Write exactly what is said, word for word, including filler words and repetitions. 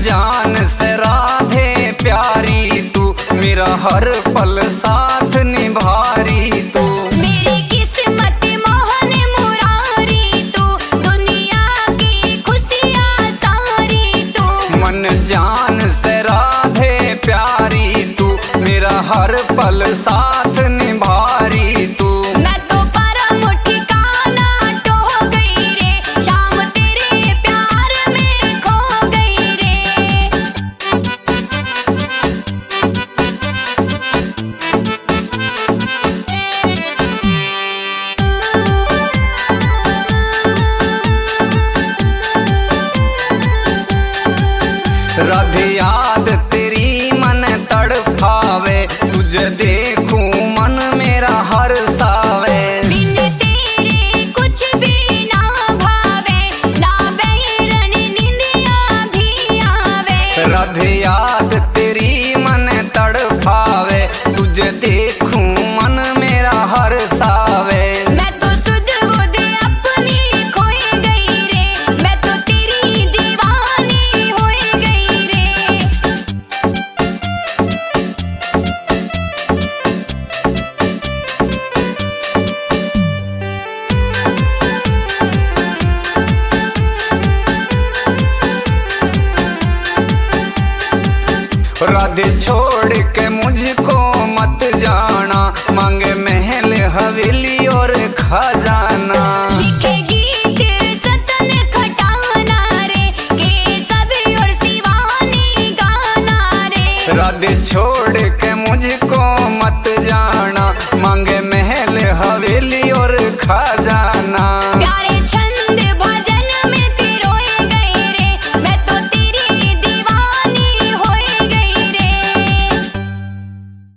जान से राधे प्यारी तू, मेरा हर पल साथ निभारी तू। मेरी किस्मत मोहन मुरारी तू, दुनिया की खुशियाँ सारी तू। मन जान से राधे प्यारी तू, मेरा हर पल साथ निभारी तू। मैं तो परम ठिकाना टो गई रे, शाम तेरे प्यार में खो गई रे। राधे याद तेरी मन तड़पावे, तुझे देखूं मन मेरा हर सावे। बिन तेरे कुछ भी ना भावे, ना बैरन निंदिया भी आवे। राधे याद तेरी मन तड़पावे, तुझे देखूं मन मेरा हर सावे। मैं तो सुध बुध अपनी खोई गई रे, मैं तो तेरी दीवानी होई गई रे। राधे छोड़ के मुझको मत जाना, मांगे महल हवेली और खजाना।